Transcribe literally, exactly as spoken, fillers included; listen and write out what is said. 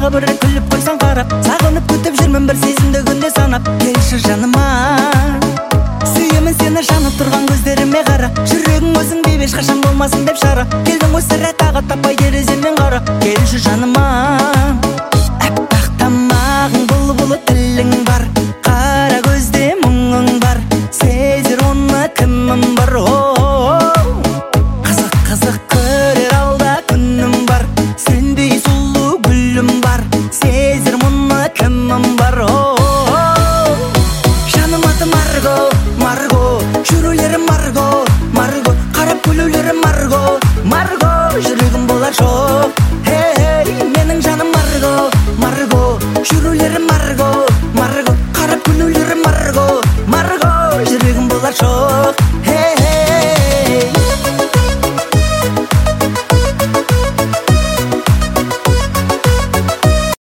тағы бір рет күліп қойсаң қарап, сағынып күтіп жүрмін бір сезімді күнде санап. Келші жаныма, сүйемін сені жанып тұрған көздеріме қара. Жүрегің өзің деп ешқашан болмасын деп шара. Келдің ғой сірә тағы таппай тереземнен қара. Келші жаныма.